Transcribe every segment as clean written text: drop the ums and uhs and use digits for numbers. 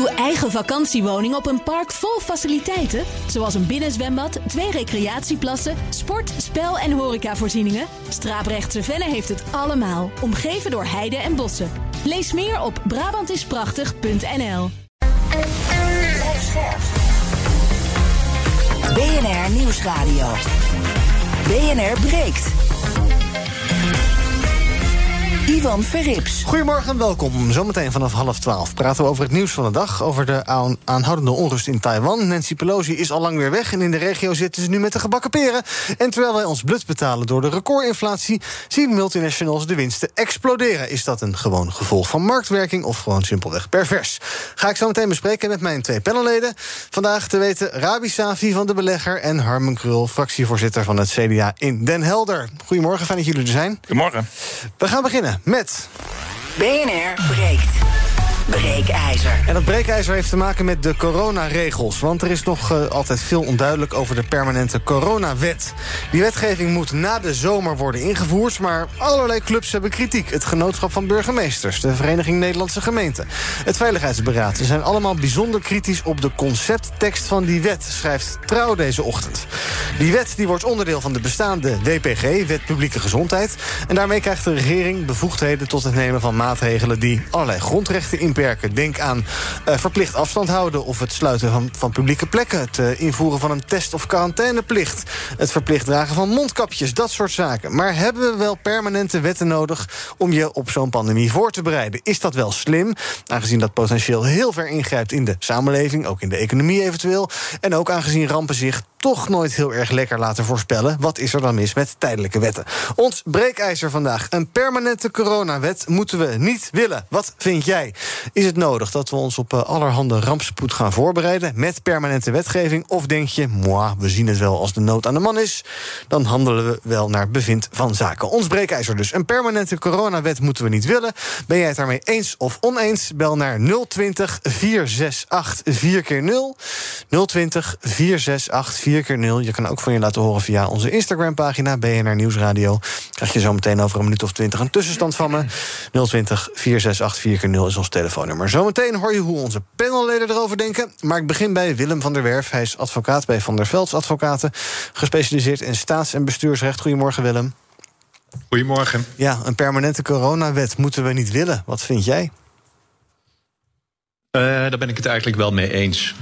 Uw eigen vakantiewoning op een park vol faciliteiten? Zoals een binnenzwembad, 2 recreatieplassen, sport, spel- en horecavoorzieningen? Straaprechtse Venne heeft het allemaal, omgeven door heide en bossen. Lees meer op Brabantisprachtig.nl. BNR Nieuwsradio. BNR breekt. Ivan Verrips. Goedemorgen en welkom. Zometeen vanaf 11:30 praten we over het nieuws van de dag. Over de aanhoudende onrust in Taiwan. Nancy Pelosi is al lang weer weg en in de regio zitten ze nu met de gebakken peren. En terwijl wij ons blut betalen door de recordinflatie, zien multinationals de winsten exploderen. Is dat een gewoon gevolg van marktwerking of gewoon simpelweg pervers? Ga ik zo meteen bespreken met mijn 2 panelleden. Vandaag te weten Rabi Safi van De Belegger en Harmen Krul, fractievoorzitter van het CDA in Den Helder. Goedemorgen, fijn dat jullie er zijn. Goedemorgen. We gaan beginnen met BNR breekt. Breekijzer. En dat breekijzer heeft te maken met de coronaregels. Want er is nog altijd veel onduidelijk over de permanente coronawet. Die wetgeving moet na de zomer worden ingevoerd, maar allerlei clubs hebben kritiek. Het Genootschap van Burgemeesters, de Vereniging Nederlandse Gemeenten, het Veiligheidsberaad. Ze zijn allemaal bijzonder kritisch op de concepttekst van die wet, schrijft Trouw deze ochtend. Die wet die wordt onderdeel van de bestaande WPG, Wet Publieke Gezondheid. En daarmee krijgt de regering bevoegdheden tot het nemen van maatregelen die allerlei grondrechten inperken. Denk aan verplicht afstand houden of het sluiten van publieke plekken, het invoeren van een test- of quarantaineplicht, het verplicht dragen van mondkapjes, dat soort zaken. Maar hebben we wel permanente wetten nodig om je op zo'n pandemie voor te bereiden? Is dat wel slim, aangezien dat potentieel heel ver ingrijpt in de samenleving, ook in de economie eventueel, en ook aangezien rampen zich toch nooit heel erg lekker laten voorspellen? Wat is er dan mis met tijdelijke wetten? Ons breekijzer vandaag. Een permanente coronawet moeten we niet willen. Wat vind jij? Is het nodig dat we ons op allerhande rampspoed gaan voorbereiden met permanente wetgeving? Of denk je, we zien het wel als de nood aan de man is, dan handelen we wel naar bevind van zaken. Ons breekijzer dus. Een permanente coronawet moeten we niet willen. Ben jij het daarmee eens of oneens? Bel naar 020 468 4x0. 020 468 4x0. Je kan ook van je laten horen via onze Instagram-pagina BNR Nieuwsradio. Krijg je zo meteen over een minuut of 20 een tussenstand van me. 020 468 4x0 is ons telefoonnummer. Zometeen hoor je hoe onze panelleden erover denken. Maar ik begin bij Willem van der Werf. Hij is advocaat bij Van der Velds Advocaten, gespecialiseerd in staats- en bestuursrecht. Goedemorgen, Willem. Goedemorgen. Ja, een permanente coronawet moeten we niet willen. Wat vind jij? Daar ben ik het eigenlijk wel mee eens.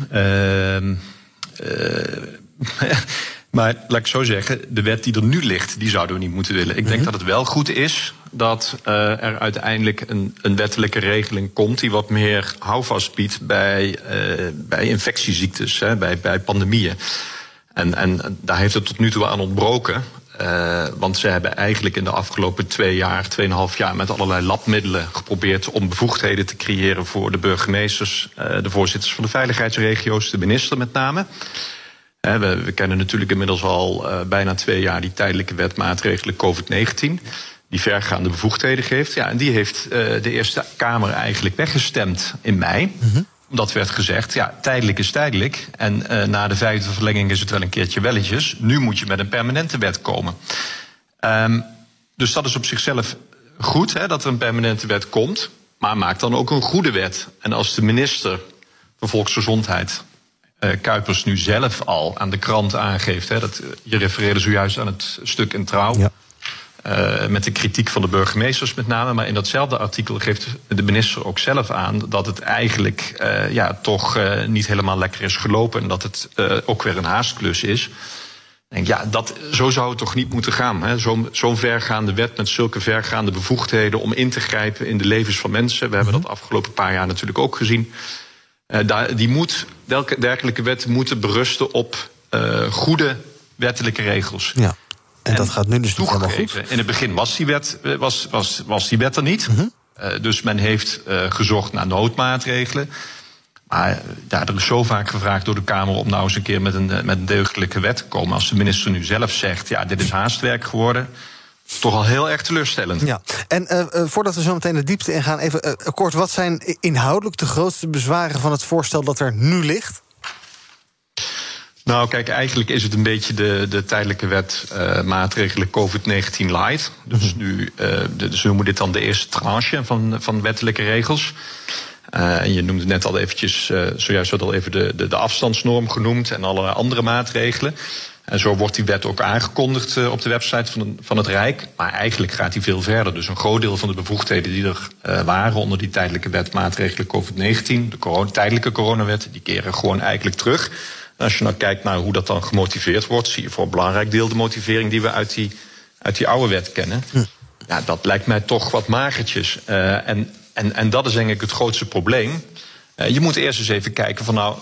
Maar laat ik zo zeggen, de wet die er nu ligt, die zouden we niet moeten willen. Ik denk dat het wel goed is dat er uiteindelijk een wettelijke regeling komt die wat meer houvast biedt bij infectieziektes, bij pandemieën. En daar heeft het tot nu toe aan ontbroken. Want ze hebben eigenlijk in de afgelopen 2,5 jaar met allerlei labmiddelen geprobeerd om bevoegdheden te creëren voor de burgemeesters, de voorzitters van de veiligheidsregio's, de minister met name. We kennen natuurlijk inmiddels al bijna 2 jaar die tijdelijke wet maatregelen COVID-19, die vergaande bevoegdheden geeft. Ja, en die heeft de Eerste Kamer eigenlijk weggestemd in mei. Omdat werd gezegd, ja, tijdelijk is tijdelijk. En na de 5e verlenging is het wel een keertje welletjes. Nu moet je met een permanente wet komen. Dus dat is op zichzelf goed, dat er een permanente wet komt. Maar maak dan ook een goede wet. En als de minister van Volksgezondheid, Kuipers, nu zelf al aan de krant aangeeft, je refereerde zojuist aan het stuk in Trouw. Ja. Met de kritiek van de burgemeesters met name. Maar in datzelfde artikel geeft de minister ook zelf aan dat het eigenlijk toch niet helemaal lekker is gelopen. En dat het ook weer een haastklus is. Ik denk, zo zou het toch niet moeten gaan. Zo'n vergaande wet met zulke vergaande bevoegdheden om in te grijpen in de levens van mensen. We hebben dat de afgelopen paar jaar natuurlijk ook gezien. Dergelijke wetten moeten berusten op goede wettelijke regels. Ja. En dat gaat nu dus niet helemaal goed. In het begin was die wet er niet. Dus men heeft gezocht naar noodmaatregelen. Maar er is zo vaak gevraagd door de Kamer om nou eens een keer met een deugdelijke wet te komen. Als de minister nu zelf zegt, dit is haastwerk geworden, toch al heel erg teleurstellend. Ja. En voordat we zo meteen de diepte ingaan, even kort, wat zijn inhoudelijk de grootste bezwaren van het voorstel dat er nu ligt? Nou, kijk, eigenlijk is het een beetje de tijdelijke wet maatregelen COVID-19 light. Dus nu noemen we dit dan de eerste tranche van wettelijke regels. En je noemde net al eventjes, zojuist al even de afstandsnorm genoemd en alle andere maatregelen. En zo wordt die wet ook aangekondigd op de website van het Rijk. Maar eigenlijk gaat die veel verder. Dus een groot deel van de bevoegdheden die er waren onder die tijdelijke wet maatregelen COVID-19, de tijdelijke coronawet, die keren gewoon eigenlijk terug. En als je nou kijkt naar hoe dat dan gemotiveerd wordt, zie je voor een belangrijk deel de motivering die we uit die oude wet kennen. Ja, dat lijkt mij toch wat magertjes. En dat is denk ik het grootste probleem. Je moet eerst eens even kijken van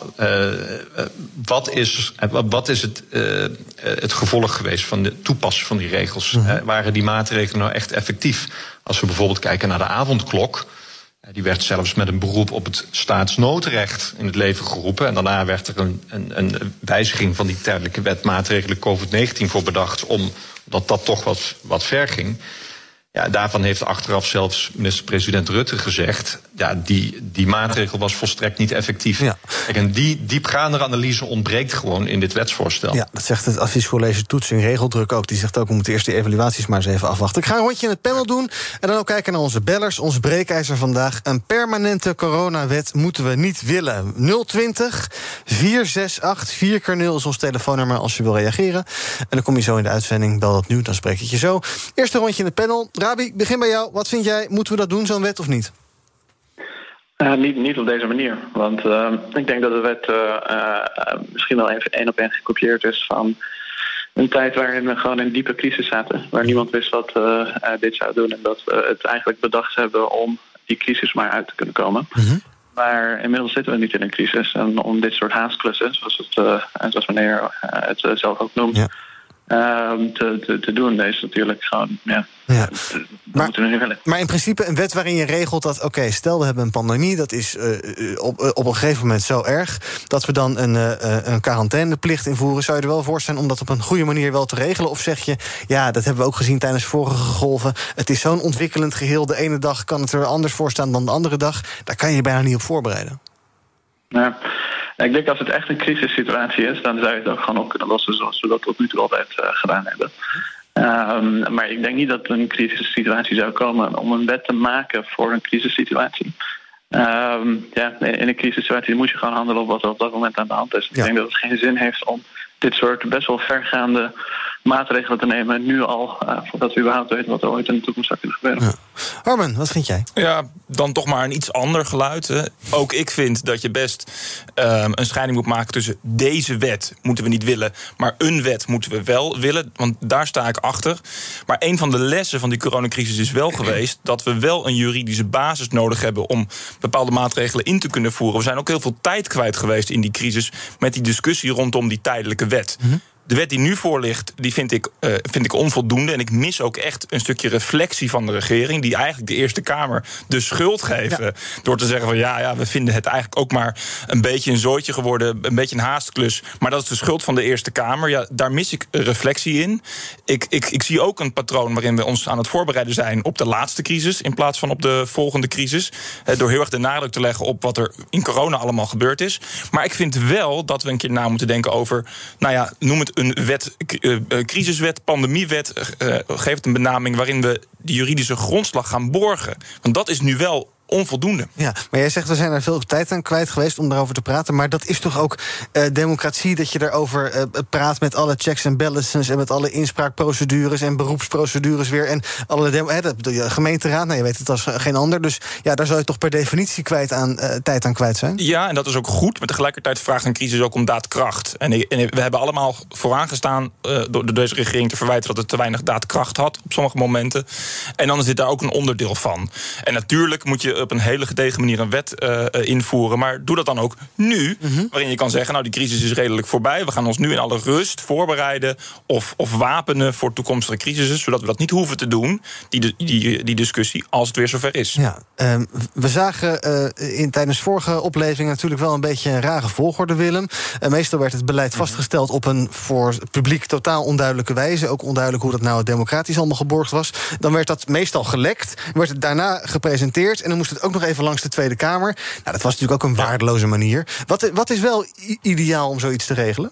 wat is het gevolg geweest van de toepassing van die regels? Waren die maatregelen nou echt effectief? Als we bijvoorbeeld kijken naar de avondklok, die werd zelfs met een beroep op het staatsnoodrecht in het leven geroepen. En daarna werd er een wijziging van die tijdelijke wet maatregelen COVID-19 voor bedacht, omdat dat toch wat ver ging. Ja, daarvan heeft achteraf zelfs minister-president Rutte gezegd, ja, die maatregel was volstrekt niet effectief. Ja. Kijk, en die diepgaande analyse ontbreekt gewoon in dit wetsvoorstel. Ja, dat zegt het adviescollege Toetsing Regeldruk ook. Die zegt ook, we moeten eerst die evaluaties maar eens even afwachten. Ik ga een rondje in het panel doen en dan ook kijken naar onze bellers. Onze breekijzer vandaag. Een permanente coronawet moeten we niet willen. 020 468 4x0 is ons telefoonnummer als je wil reageren. En dan kom je zo in de uitzending. Bel dat nu, dan spreek ik je zo. Eerste rondje in het panel. Rabi, ik begin bij jou. Wat vind jij? Moeten we dat doen, zo'n wet, of niet? Niet op deze manier. Want ik denk dat de wet misschien wel even 1 op 1 gekopieerd is van een tijd waarin we gewoon in diepe crisis zaten. Waar niemand wist wat dit zou doen. En dat we het eigenlijk bedacht hebben om die crisis maar uit te kunnen komen. Maar inmiddels zitten we niet in een crisis. En om dit soort haastklussen, zoals meneer het zelf ook noemt, te doen, is natuurlijk gewoon, maar in principe een wet waarin je regelt dat, oké, stel we hebben een pandemie, dat is op een gegeven moment zo erg dat we dan een quarantaineplicht invoeren. Zou je er wel voor zijn om dat op een goede manier wel te regelen? Of zeg je, ja, dat hebben we ook gezien tijdens vorige golven, het is zo'n ontwikkelend geheel, de ene dag kan het er anders voor staan dan de andere dag, daar kan je je bijna niet op voorbereiden. Ja. Ik denk als het echt een crisissituatie is, dan zou je het ook gewoon op kunnen lossen zoals we dat tot nu toe altijd gedaan hebben. Maar ik denk niet dat er een crisissituatie zou komen om een wet te maken voor een crisissituatie. In een crisissituatie moet je gewoon handelen op wat er op dat moment aan de hand is. Ik denk dat het geen zin heeft om dit soort best wel vergaande maatregelen te nemen nu al, voordat we überhaupt weten wat er ooit in de toekomst zou kunnen gebeuren. Armen, wat vind jij? Ja, dan toch maar een iets ander geluid. Hè. Ook ik vind dat je best een scheiding moet maken tussen deze wet moeten we niet willen, maar een wet moeten we wel willen, want daar sta ik achter. Maar een van de lessen van die coronacrisis is wel geweest dat we wel een juridische basis nodig hebben om bepaalde maatregelen in te kunnen voeren. We zijn ook heel veel tijd kwijt geweest in die crisis met die discussie rondom die tijdelijke wet. De wet die nu voor ligt, die vind ik onvoldoende. En ik mis ook echt een stukje reflectie van de regering, die eigenlijk de Eerste Kamer de schuld geven. Door te zeggen van ja, we vinden het eigenlijk ook maar een beetje een zooitje geworden, een beetje een haastklus. Maar dat is de schuld van de Eerste Kamer. Ja, daar mis ik reflectie in. Ik zie ook een patroon waarin we ons aan het voorbereiden zijn op de laatste crisis in plaats van op de volgende crisis. Door heel erg de nadruk te leggen op wat er in corona allemaal gebeurd is. Maar ik vind wel dat we een keer na moeten denken over, noem het een wet, crisiswet, pandemiewet, geeft een benaming waarin we de juridische grondslag gaan borgen. Want dat is nu wel onvoldoende. Ja, maar jij zegt, we zijn er veel tijd aan kwijt geweest om daarover te praten, maar dat is toch ook democratie, dat je daarover praat met alle checks en balances en met alle inspraakprocedures en beroepsprocedures weer en alle de gemeenteraad, je weet het als geen ander, dus ja, daar zou je toch per definitie tijd aan kwijt zijn? Ja, en dat is ook goed, maar tegelijkertijd vraagt een crisis ook om daadkracht. En we hebben allemaal vooraangestaan door deze regering te verwijten dat het te weinig daadkracht had op sommige momenten. En dan is dit daar ook een onderdeel van. En natuurlijk moet je op een hele gedegen manier een wet invoeren, maar doe dat dan ook nu, waarin je kan zeggen, die crisis is redelijk voorbij, we gaan ons nu in alle rust voorbereiden of wapenen voor toekomstige crisissen, zodat we dat niet hoeven te doen, die discussie, als het weer zover is. Ja, we zagen tijdens vorige opleving natuurlijk wel een beetje een rare volgorde, Willem. Meestal werd het beleid vastgesteld op een voor het publiek totaal onduidelijke wijze, ook onduidelijk hoe dat nou democratisch allemaal geborgd was. Dan werd dat meestal gelekt, werd het daarna gepresenteerd en dan moest het ook nog even langs de Tweede Kamer. Dat was natuurlijk ook een waardeloze manier. Wat is wel ideaal om zoiets te regelen?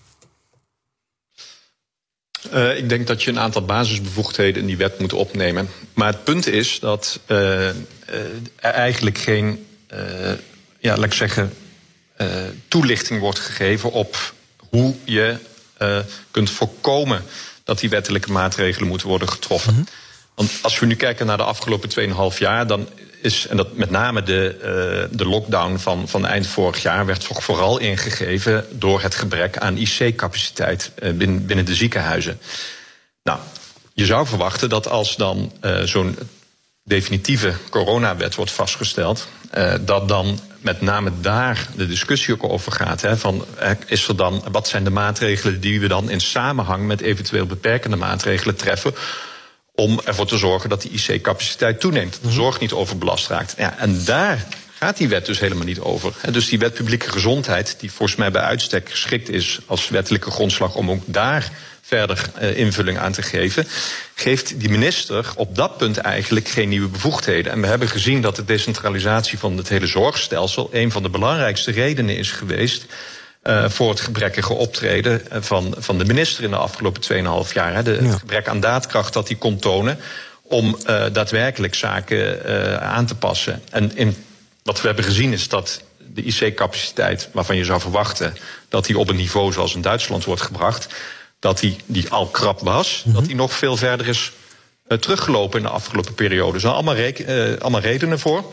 Ik denk dat je een aantal basisbevoegdheden in die wet moet opnemen. Maar het punt is dat er eigenlijk geen laat ik zeggen, toelichting wordt gegeven op hoe je kunt voorkomen dat die wettelijke maatregelen moeten worden getroffen. Mm-hmm. Want als we nu kijken naar de afgelopen 2,5 jaar, dan is, en dat met name de lockdown van eind vorig jaar werd vooral ingegeven door het gebrek aan IC-capaciteit binnen de ziekenhuizen. Nou, je zou verwachten dat als dan zo'n definitieve coronawet wordt vastgesteld, dat dan met name daar de discussie ook over gaat. Hè, van, is er dan, wat zijn de maatregelen die we dan in samenhang met eventueel beperkende maatregelen treffen om ervoor te zorgen dat die IC-capaciteit toeneemt, dat de zorg niet overbelast raakt. Ja, en daar gaat die wet dus helemaal niet over. Dus die wet publieke gezondheid, die volgens mij bij uitstek geschikt is als wettelijke grondslag om ook daar verder invulling aan te geven, geeft die minister op dat punt eigenlijk geen nieuwe bevoegdheden. En we hebben gezien dat de decentralisatie van het hele zorgstelsel een van de belangrijkste redenen is geweest voor het gebrekkige optreden van de minister in de afgelopen 2,5 jaar. Het gebrek aan daadkracht dat hij kon tonen om daadwerkelijk zaken aan te passen. En wat we hebben gezien is dat de IC-capaciteit, waarvan je zou verwachten dat die op een niveau zoals in Duitsland wordt gebracht, dat die al krap was, dat die nog veel verder is teruggelopen in de afgelopen periode. Er zijn allemaal redenen voor.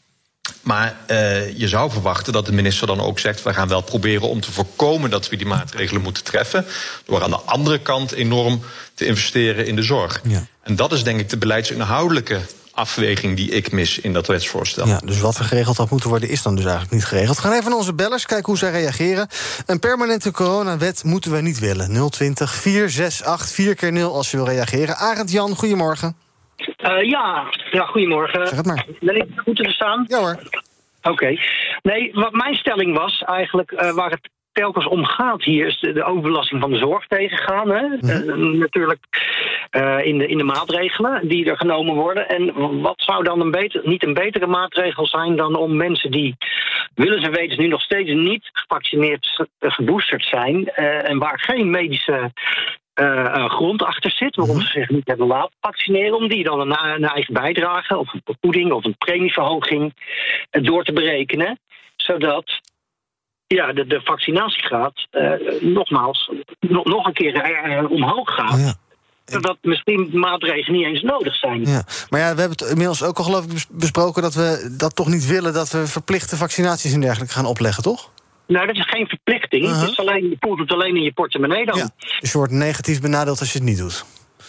Maar je zou verwachten dat de minister dan ook zegt, we gaan wel proberen om te voorkomen dat we die maatregelen moeten treffen, door aan de andere kant enorm te investeren in de zorg. Ja. En dat is denk ik de beleidsinhoudelijke afweging die ik mis in dat wetsvoorstel. Ja, dus wat er geregeld had moeten worden is dan dus eigenlijk niet geregeld. We gaan even naar onze bellers, kijken hoe zij reageren. Een permanente coronawet moeten we niet willen. 020-468-4x0 als je wil reageren. Arend Jan, goedemorgen. Ja, goedemorgen. Zeg het maar. Ben ik goed te verstaan? Ja hoor. Oké. Nee, wat mijn stelling was eigenlijk waar het telkens om gaat hier is de overbelasting van de zorg tegengaan. Hè? Natuurlijk in de maatregelen die er genomen worden. En wat zou dan niet een betere maatregel zijn dan om mensen die, willen ze weten, nu nog steeds niet gevaccineerd, geboosterd zijn en waar geen medische grond achter zit, waarom ze zich niet hebben laten vaccineren, om die dan een eigen bijdrage of een vergoeding of een premieverhoging door te berekenen, zodat de vaccinatiegraad nogmaals nog een keer omhoog gaat. Oh ja. Zodat misschien maatregelen niet eens nodig zijn. Ja. Maar ja, we hebben het inmiddels ook al geloof ik besproken dat we dat toch niet willen, dat we verplichte vaccinaties en dergelijke gaan opleggen, toch? Nou, dat is geen verplichting. Het is alleen, je voelt het alleen in je portemonnee dan. Ja. Dus je wordt negatief benadeeld als je het niet doet.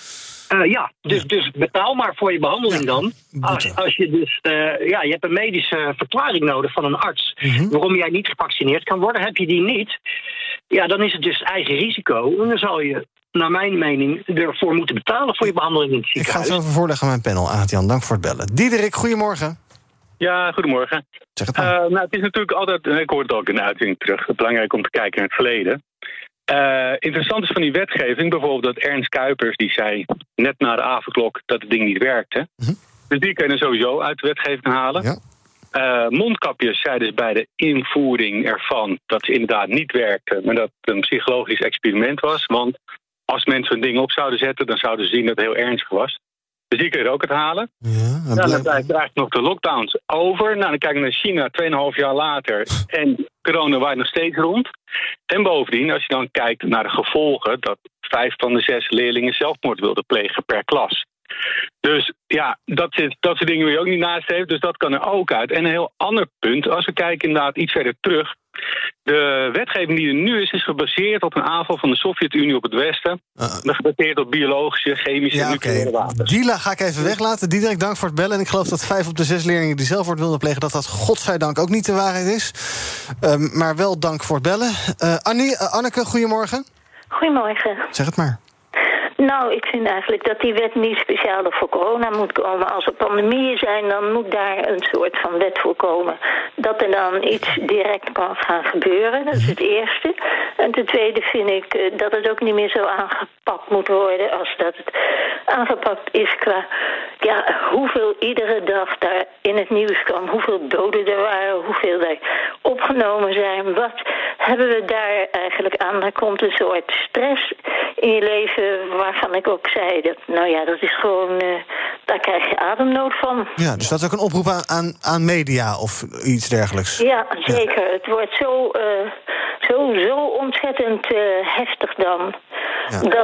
Dus betaal maar voor je behandeling dan. Als je dus, je hebt een medische verklaring nodig van een arts waarom jij niet gevaccineerd kan worden. Heb je die niet, dan is het dus eigen risico. En dan zal je, naar mijn mening, ervoor moeten betalen voor je behandeling in het ziekenhuis. Ik ga het even voorleggen aan mijn panel, Aart-Jan. Dank voor het bellen. Diederik, goedemorgen. Ja, goedemorgen. Zeg het maar. Het is natuurlijk altijd, ik hoor het ook in de uitzending terug, belangrijk om te kijken naar het verleden. Interessant is van die wetgeving bijvoorbeeld dat Ernst Kuipers, die zei net na de avondklok dat het ding niet werkte. Dus die kun je sowieso uit de wetgeving halen. Ja. Mondkapjes zeiden dus bij de invoering ervan dat ze inderdaad niet werkten, maar dat het een psychologisch experiment was. Want als mensen hun ding op zouden zetten, dan zouden ze zien dat het heel ernstig was. Dus die kun je er ook het halen. Ja, dan blijft eigenlijk nog de lockdowns over. Nou, dan kijk je naar China 2,5 jaar later. En corona waait nog steeds rond. En bovendien, als je dan kijkt naar de gevolgen, dat 5 van de 6 leerlingen zelfmoord wilden plegen per klas. Dus dat soort dingen wil je ook niet nastreven. Dus dat kan er ook uit. En een heel ander punt, als we kijken inderdaad iets verder terug. De wetgeving die er nu is gebaseerd op een aanval van de Sovjet-Unie op het Westen. Gebaseerd op biologische, chemische en nucleaire wapens. Die ga ik even weglaten. Diederik, dank voor het bellen. En ik geloof dat 5 op de 6 leerlingen die zelfmoord wilden plegen, dat godzijdank ook niet de waarheid is. Maar wel dank voor het bellen. Anneke, goedemorgen. Goedemorgen. Zeg het maar. Nou, ik vind eigenlijk dat die wet niet speciaal voor corona moet komen. Als er pandemieën zijn, dan moet daar een soort van wet voor komen. Dat er dan iets direct kan gaan gebeuren, dat is het eerste. En ten tweede vind ik dat het ook niet meer zo aangepakt moet worden als dat het aangepakt is qua hoeveel iedere dag daar in het nieuws kwam, hoeveel doden er waren, hoeveel er opgenomen zijn. Wat hebben we daar eigenlijk aan? Daar komt een soort stress in je leven waarvan ik ook zei dat, dat is gewoon, daar krijg je ademnood van. Ja, dus dat is ook een oproep aan media of iets dergelijks. Ja, zeker. Ja. Het wordt zo ontzettend heftig dan. Ja. Dat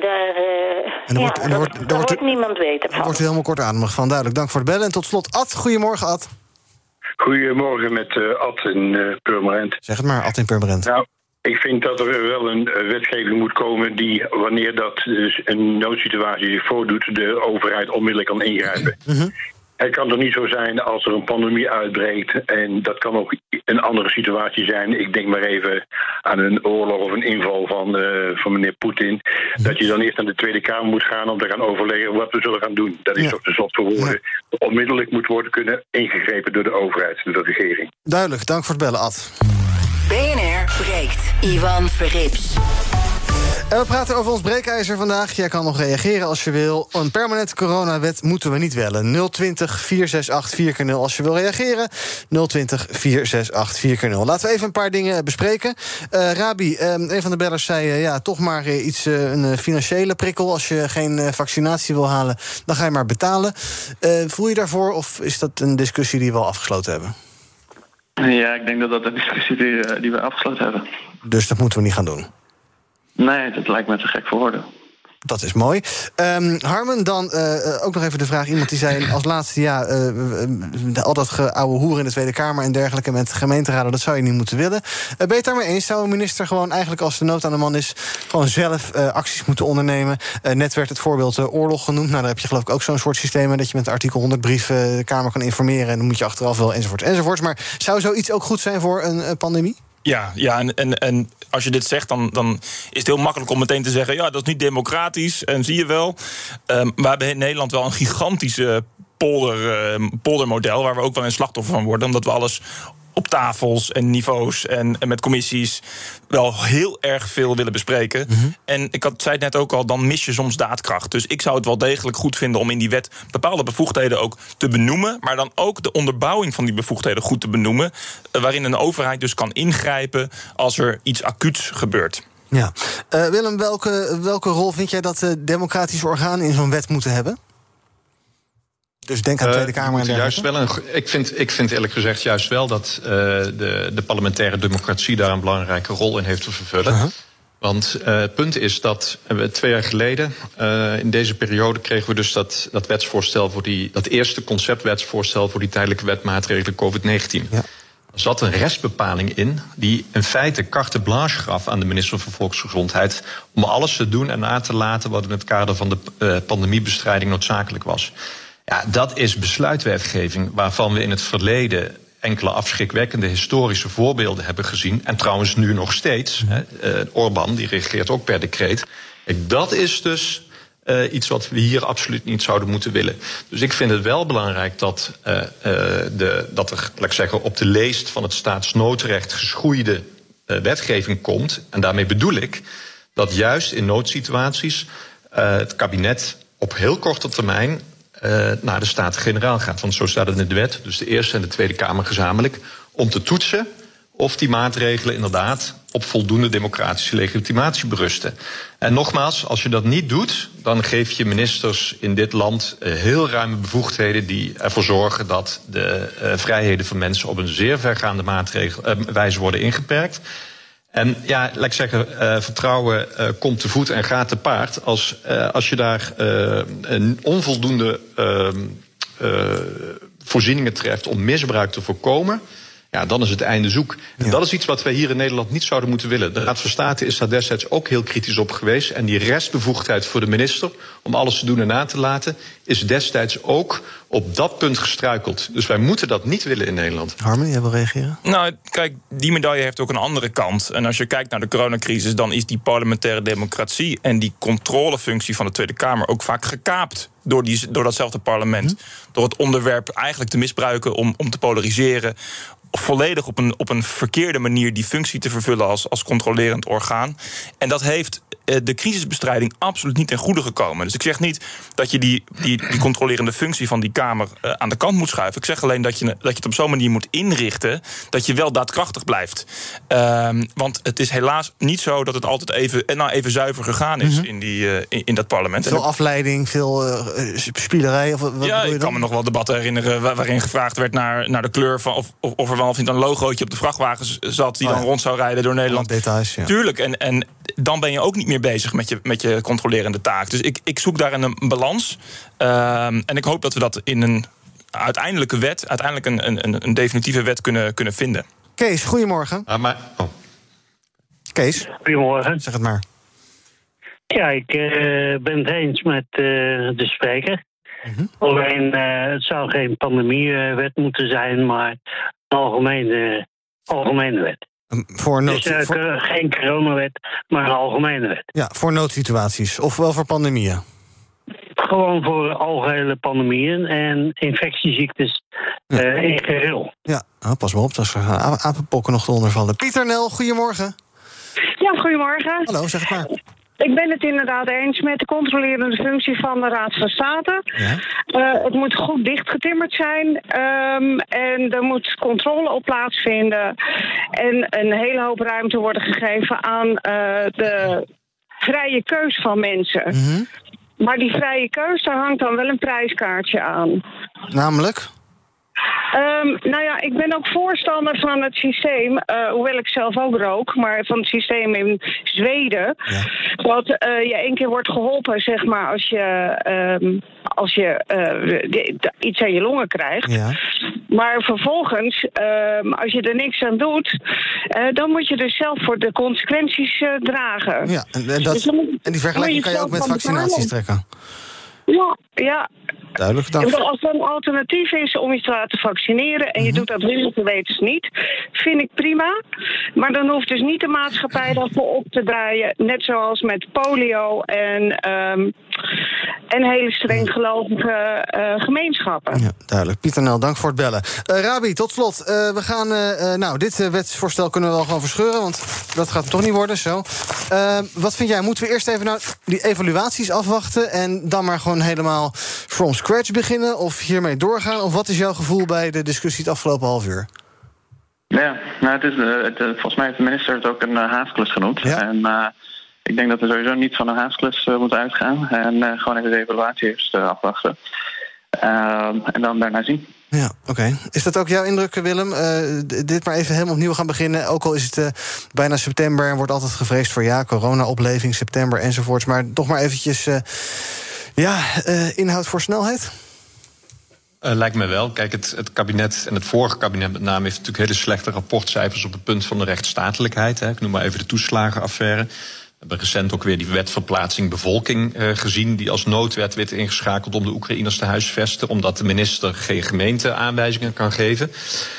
daar wordt niemand weten van. Daar wordt u helemaal kortademig van, duidelijk. Dank voor het bellen. En tot slot, Ad. Goedemorgen, Ad. Goedemorgen met Ad in Purmerend. Zeg het maar, Ad in Purmerend. Nou, ik vind dat er wel een wetgeving moet komen die, wanneer dat dus een noodsituatie zich voordoet, de overheid onmiddellijk kan ingrijpen. Mm-hmm. Het kan toch niet zo zijn als er een pandemie uitbreekt, en dat kan ook een andere situatie zijn. Ik denk maar even aan een oorlog of een inval van meneer Poetin. Dat je dan eerst naar de Tweede Kamer moet gaan om te gaan overleggen wat we zullen gaan doen. Dat is toch de slot voor woorden. Ja. Onmiddellijk moet worden kunnen ingegrepen door de overheid, door de regering. Duidelijk, dank voor het bellen, Ad. BNR breekt. Ivan Verrips. En we praten over ons breekijzer vandaag. Jij kan nog reageren als je wil. Een permanente coronawet moeten we niet willen. 020-468-4x0 als je wil reageren. 020-468-4x0. Laten we even een paar dingen bespreken. Rabi, een van de bellers zei toch maar een financiële prikkel. Als je geen vaccinatie wil halen, dan ga je maar betalen. Voel je daarvoor of is dat een discussie die we al afgesloten hebben? Ja, ik denk dat dat een discussie die we afgesloten hebben. Dus dat moeten we niet gaan doen? Nee, dat lijkt me te gek voor woorden. Dat is mooi. Harmen, dan ook nog even de vraag. Iemand die zei als laatste, al dat oude hoer in de Tweede Kamer en dergelijke met gemeenteraden, dat zou je niet moeten willen. Ben je het daarmee eens? Zou een minister gewoon eigenlijk, als de nood aan de man is, gewoon zelf acties moeten ondernemen? Net werd het voorbeeld oorlog genoemd. Nou, daar heb je geloof ik ook zo'n soort systeem dat je met de artikel 100 brief de Kamer kan informeren en dan moet je achteraf wel enzovoorts. Maar zou zoiets ook goed zijn voor een pandemie? Ja, en als je dit zegt, dan is het heel makkelijk om meteen te zeggen, dat is niet democratisch, en zie je wel. We hebben in Nederland wel een gigantische poldermodel, waar we ook wel een slachtoffer van worden, omdat we alles op tafels en niveaus en met commissies wel heel erg veel willen bespreken. Mm-hmm. En ik zei het net ook al, dan mis je soms daadkracht. Dus ik zou het wel degelijk goed vinden om in die wet bepaalde bevoegdheden ook te benoemen, maar dan ook de onderbouwing van die bevoegdheden goed te benoemen, waarin een overheid dus kan ingrijpen als er iets acuuts gebeurt. Ja. Willem, welke rol vind jij dat democratische organen in zo'n wet moeten hebben? Dus denk aan de Tweede Kamer en dergelijke. Ik vind eerlijk gezegd juist wel dat de parlementaire democratie daar een belangrijke rol in heeft te vervullen. Uh-huh. Want het punt is dat 2 jaar geleden, in deze periode, kregen we dus dat wetsvoorstel dat eerste conceptwetsvoorstel voor die tijdelijke wetmaatregelen COVID-19. Ja. Er zat een restbepaling in die in feite carte blanche gaf aan de minister van Volksgezondheid om alles te doen en aan te laten wat in het kader van de pandemiebestrijding noodzakelijk was. Ja, dat is besluitwetgeving waarvan we in het verleden enkele afschrikwekkende historische voorbeelden hebben gezien. En trouwens nu nog steeds. Orbán, die regeert ook per decreet. Dat is dus iets wat we hier absoluut niet zouden moeten willen. Dus ik vind het wel belangrijk dat er, laat ik zeggen, op de leest van het staatsnoodrecht geschoeide wetgeving komt. En daarmee bedoel ik dat juist in noodsituaties het kabinet op heel korte termijn naar de Staten-Generaal gaat. Want zo staat het in de wet, dus de Eerste en de Tweede Kamer gezamenlijk, om te toetsen of die maatregelen inderdaad op voldoende democratische legitimatie berusten. En nogmaals, als je dat niet doet, dan geef je ministers in dit land heel ruime bevoegdheden die ervoor zorgen dat de vrijheden van mensen op een zeer vergaande wijze worden ingeperkt. En ja, laat ik zeggen, vertrouwen komt te voet en gaat te paard. Als je daar een onvoldoende voorzieningen treft om misbruik te voorkomen, ja, dan is het einde zoek. Ja. En dat is iets wat wij hier in Nederland niet zouden moeten willen. De Raad van State is daar destijds ook heel kritisch op geweest. En die restbevoegdheid voor de minister om alles te doen en aan te laten is destijds ook op dat punt gestruikeld. Dus wij moeten dat niet willen in Nederland. Harmen, jij wil reageren? Nou, kijk, die medaille heeft ook een andere kant. En als je kijkt naar de coronacrisis, dan is die parlementaire democratie en die controlefunctie van de Tweede Kamer ook vaak gekaapt door datzelfde parlement. Door het onderwerp eigenlijk te misbruiken om te polariseren. volledig op een verkeerde manier die functie te vervullen als controlerend orgaan. En dat heeft de crisisbestrijding absoluut niet ten goede gekomen. Dus ik zeg niet dat je die controlerende functie van die Kamer aan de kant moet schuiven. Ik zeg alleen dat je het op zo'n manier moet inrichten dat je wel daadkrachtig blijft. Want het is helaas niet zo dat het altijd even zuiver gegaan is in dat parlement. Veel afleiding, veel spielerij. Of wat ja, ik kan me nog wel debatten herinneren waarin gevraagd werd naar de kleur van of er wel of niet een logootje op de vrachtwagens zat die dan rond zou rijden door Nederland. Details, ja. Tuurlijk. En dan ben je ook niet meer bezig met je controlerende taak. Dus ik zoek daar een balans. En ik hoop dat we dat in een uiteindelijke wet, een definitieve wet kunnen vinden. Kees, goedemorgen. Kees. Goedemorgen. Zeg het maar. Ja, ik ben het eens met de spreker. Alleen, het zou geen pandemiewet moeten zijn, maar een algemene wet. Geen coronawet, maar een algemene wet. Ja, voor noodsituaties, ofwel voor pandemieën. Gewoon voor algehele pandemieën en infectieziektes in geheel. Ja, pas maar op, dat gaan apenpokken nog onder vallen. Pieter Nel, goedemorgen. Ja, goedemorgen. Hallo, zeg het maar. Ik ben het inderdaad eens met de controlerende functie van de Raad van State. Ja. Het moet goed dichtgetimmerd zijn. En er moet controle op plaatsvinden. En een hele hoop ruimte worden gegeven aan de vrije keus van mensen. Maar die vrije keus, daar hangt dan wel een prijskaartje aan. Namelijk? Nou ja, ik ben ook voorstander van het systeem, hoewel ik zelf ook rook, maar van het systeem in Zweden. Ja. Dat je 1 keer wordt geholpen, zeg maar, als je iets aan je longen krijgt. Ja. Maar vervolgens, als je er niks aan doet, dan moet je dus zelf voor de consequenties dragen. Ja, en die vergelijking kan je ook met vaccinaties trekken. Ja. Duidelijk, dank. Als er een alternatief is om je te laten vaccineren en je doet dat willens wetens niet, vind ik prima. Maar dan hoeft dus niet de maatschappij daarvoor op te draaien. Net zoals met polio en hele streng gelovige gemeenschappen. Ja, duidelijk. Pieter Nel, dank voor het bellen. Rabi, tot slot. We gaan, dit wetsvoorstel kunnen we wel gewoon verscheuren, want dat gaat toch niet worden zo. Wat vind jij? Moeten we eerst even die evaluaties afwachten en dan maar gewoon helemaal from scratch beginnen of hiermee doorgaan? Of wat is jouw gevoel bij de discussie het afgelopen half uur? Ja, nou, volgens mij heeft de minister het ook een haastklus genoemd. Ja. En ik denk dat we sowieso niet van een haastklus moeten uitgaan. En gewoon even de evaluatie eerst afwachten. En dan daarna zien. Ja, oké. Is dat ook jouw indruk, Willem? Dit maar even helemaal opnieuw gaan beginnen. Ook al is het bijna september en wordt altijd gevreesd voor corona-opleving, september enzovoorts. Maar toch maar eventjes inhoud voor snelheid? Lijkt me wel. Kijk, het kabinet en het vorige kabinet met name heeft natuurlijk hele slechte rapportcijfers op het punt van de rechtsstatelijkheid. Ik noem maar even de toeslagenaffaire. We hebben recent ook weer die wet verplaatsing bevolking gezien, die als noodwet werd ingeschakeld om de Oekraïners te huisvesten, omdat de minister geen gemeenteaanwijzingen kan geven.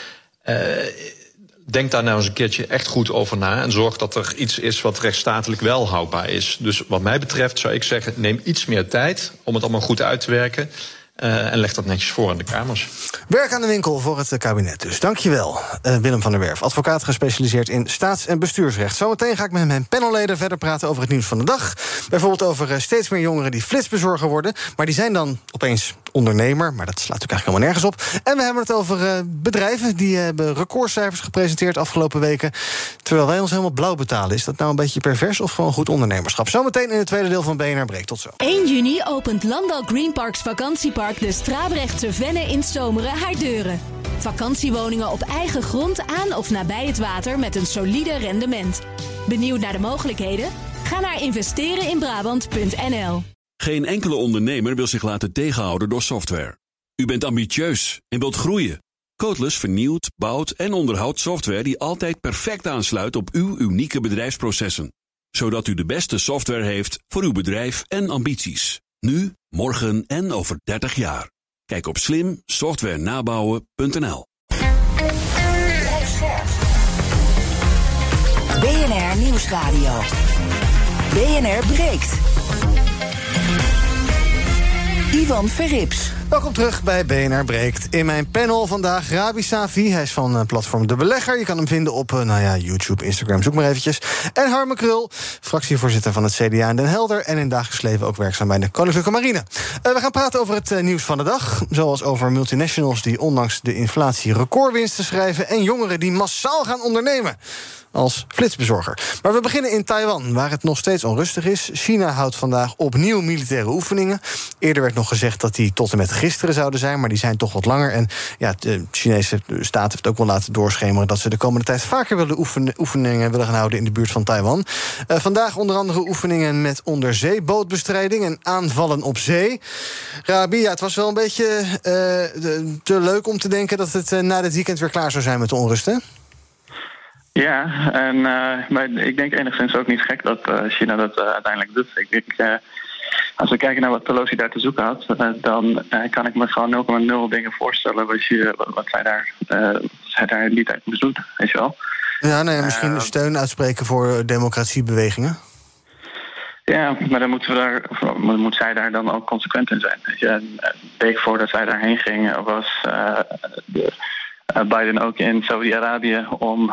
Denk daar nou eens een keertje echt goed over na en zorg dat er iets is wat rechtsstatelijk wel houdbaar is. Dus wat mij betreft zou ik zeggen, neem iets meer tijd om het allemaal goed uit te werken. En leg dat netjes voor aan de Kamers. Werk aan de winkel voor het kabinet dus. Dankjewel, Willem van der Werf, advocaat gespecialiseerd in staats- en bestuursrecht. Zometeen ga ik met mijn panelleden verder praten over het nieuws van de dag. Bijvoorbeeld over steeds meer jongeren die flitsbezorger worden. Maar die zijn dan opeens ondernemer, maar dat slaat natuurlijk eigenlijk helemaal nergens op. En we hebben het over bedrijven die hebben recordcijfers gepresenteerd afgelopen weken, terwijl wij ons helemaal blauw betalen. Is dat nou een beetje pervers of gewoon goed ondernemerschap? Zometeen in het tweede deel van BNR Breekt. Tot zo. 1 juni opent Landal Green Parks vakantiepark de Strabrechtse Venne in Zomeren haar deuren. Vakantiewoningen op eigen grond aan of nabij het water met een solide rendement. Benieuwd naar de mogelijkheden? Ga naar investereninbrabant.nl. Geen enkele ondernemer wil zich laten tegenhouden door software. U bent ambitieus en wilt groeien. Codeless vernieuwt, bouwt en onderhoudt software die altijd perfect aansluit op uw unieke bedrijfsprocessen. Zodat u de beste software heeft voor uw bedrijf en ambities. Nu, morgen en over 30 jaar. Kijk op slimsoftwarenabouwen.nl. BNR Nieuwsradio. BNR Breekt. Ivan Verrips. Welkom terug bij BNR Breekt. In mijn panel vandaag Rabi Safi. Hij is van platform De Belegger. Je kan hem vinden op YouTube, Instagram, zoek maar eventjes. En Harmen Krul, fractievoorzitter van het CDA in Den Helder... en in dagelijks leven ook werkzaam bij de Koninklijke Marine. We gaan praten over het nieuws van de dag. Zoals over multinationals die ondanks de inflatie recordwinsten schrijven... en jongeren die massaal gaan ondernemen als flitsbezorger. Maar we beginnen in Taiwan, waar het nog steeds onrustig is. China houdt vandaag opnieuw militaire oefeningen. Eerder werd nog gezegd dat die tot en met gisteren zouden zijn... maar die zijn toch wat langer. En de Chinese staat heeft ook wel laten doorschemeren... dat ze de komende tijd vaker oefeningen willen gaan houden... in de buurt van Taiwan. Vandaag onder andere oefeningen met onderzeebootbestrijding... en aanvallen op zee. Rabi, het was wel een beetje te leuk om te denken... dat het na dit weekend weer klaar zou zijn met de onrust, hè? Ja, maar ik denk enigszins ook niet gek dat China dat uiteindelijk doet. Ik denk, als we kijken naar wat Pelosi daar te zoeken had... dan kan ik me gewoon 0,0 dingen voorstellen... wat zij daar in die tijd moest doen, weet je wel. Ja, misschien steun uitspreken voor democratiebewegingen. Ja, maar dan moet zij daar dan ook consequent in zijn. Weet je. De week voordat zij daarheen ging was... Biden ook in Saudi-Arabië om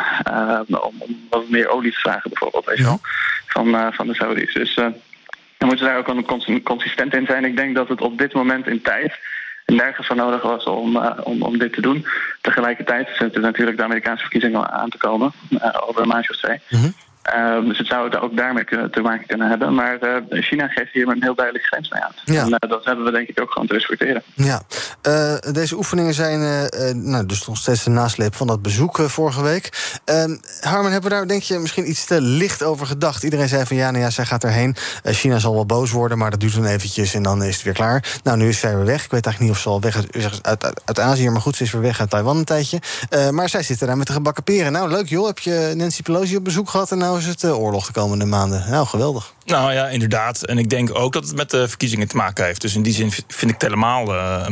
wat meer olie te vragen, bijvoorbeeld, weet je wel, van de Saudis. Dus dan moeten ze daar ook wel consistent in zijn. Ik denk dat het op dit moment in tijd nergens van nodig was om dit te doen. Tegelijkertijd zitten natuurlijk de Amerikaanse verkiezingen aan te komen, over een maandje of 2. Mm-hmm. Dus het zou ook daarmee te maken kunnen hebben. Maar China geeft hier een heel duidelijk grens mee aan. Ja. En dat hebben we denk ik ook gewoon te respecteren. Ja. Deze oefeningen zijn dus nog steeds de nasleep van dat bezoek vorige week. Harmen, hebben we daar denk je misschien iets te licht over gedacht? Iedereen zei van zij gaat erheen. China zal wel boos worden, maar dat duurt dan eventjes en dan is het weer klaar. Nou, nu is zij weer weg. Ik weet eigenlijk niet of ze al weg is uit Azië, maar goed, ze is weer weg uit Taiwan een tijdje. Maar zij zitten daar met de gebakken peren. Nou, leuk joh, heb je Nancy Pelosi op bezoek gehad en nou is het oorlog de komende maanden. Nou, geweldig. Nou ja, inderdaad. En ik denk ook dat het met de verkiezingen te maken heeft. Dus in die zin vind ik het helemaal een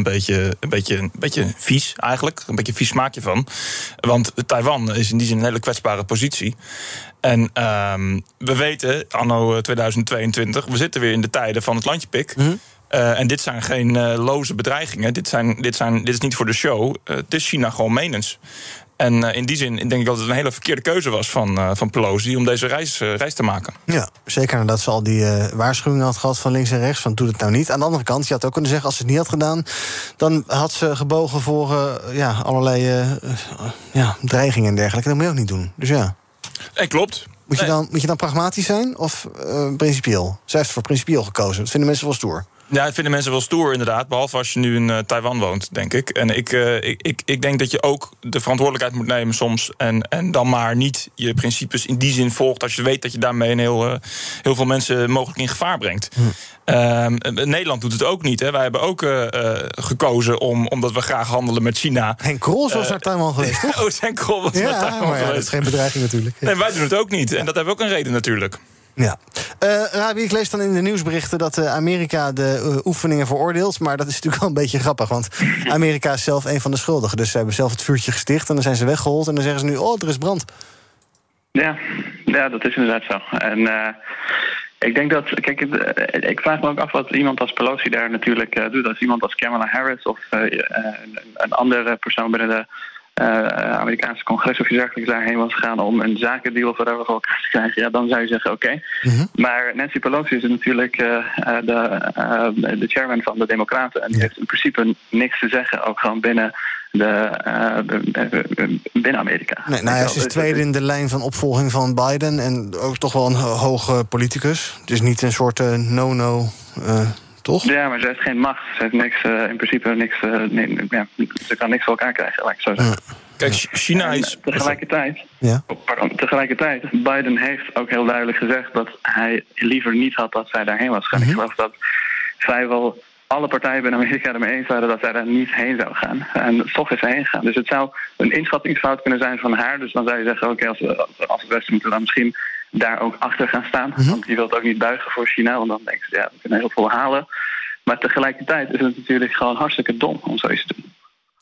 beetje vies eigenlijk. Een beetje vies smaakje van. Want Taiwan is in die zin een hele kwetsbare positie. En we weten, anno 2022, we zitten weer in de tijden van het landjepik. Mm-hmm. En dit zijn geen loze bedreigingen. Dit is niet voor de show. Het is China gewoon menens. En in die zin denk ik dat het een hele verkeerde keuze was van Pelosi om deze reis te maken. Ja, zeker nadat ze al die waarschuwingen had gehad van links en rechts, van doe het nou niet. Aan de andere kant, je had ook kunnen zeggen, als ze het niet had gedaan, dan had ze gebogen voor allerlei dreigingen en dergelijke. Dat moet je ook niet doen. Dus ja. Klopt. Moet je dan pragmatisch zijn of principieel? Zij heeft voor principieel gekozen. Dat vinden mensen wel stoer. Ja, dat vinden mensen wel stoer inderdaad. Behalve als je nu in Taiwan woont, denk ik. En ik denk dat je ook de verantwoordelijkheid moet nemen soms. En dan maar niet je principes in die zin volgt als je weet dat je daarmee heel veel mensen mogelijk in gevaar brengt. Nederland doet het ook niet. Hè. Wij hebben ook gekozen omdat we graag handelen met China. Henk Krol was naar Taiwan geweest, toch? Henk Krol was naar Taiwan geweest. Dat is geen bedreiging natuurlijk. Nee, wij doen het ook niet. En dat hebben we ook een reden natuurlijk. Ja. Rabi, ik lees dan in de nieuwsberichten dat Amerika de oefeningen veroordeelt. Maar dat is natuurlijk wel een beetje grappig. Want Amerika is zelf een van de schuldigen. Dus ze hebben zelf het vuurtje gesticht en dan zijn ze weggehold. En dan zeggen ze nu, er is brand. Ja, dat is inderdaad zo. En ik denk dat, kijk, ik vraag me ook af wat iemand als Pelosi daar natuurlijk doet. Als iemand als Kamala Harris of een andere persoon binnen de Amerikaanse congres of je dergelijks daarheen was gegaan om een zakendeal voor elkaar te krijgen, dan zou je zeggen oké. Mm-hmm. Maar Nancy Pelosi is natuurlijk de chairman van de Democraten en die heeft in principe niks te zeggen, ook gewoon binnen Amerika. Nee, ze is tweede in de lijn van opvolging van Biden en ook toch wel een hoge politicus. Het is niet een soort no-no. Toch? Ja, maar ze heeft geen macht. Ze heeft niks, in principe niks. Ze kan niks voor elkaar krijgen, laat ik zo zeggen. Kijk, China is. Tegelijkertijd, Biden heeft ook heel duidelijk gezegd dat hij liever niet had dat zij daarheen was gaan. Mm-hmm. Ik geloof dat vrijwel alle partijen binnen Amerika ermee eens waren dat zij daar niet heen zou gaan. En toch is zij heen gegaan. Dus het zou een inschattingsfout kunnen zijn van haar. Dus dan zou je zeggen, als het Westen moeten we dan misschien daar ook achter gaan staan. Mm-hmm. Want die wil het ook niet buigen voor China. Want dan denken ze, we kunnen heel veel halen. Maar tegelijkertijd is het natuurlijk gewoon hartstikke dom om zoiets te doen.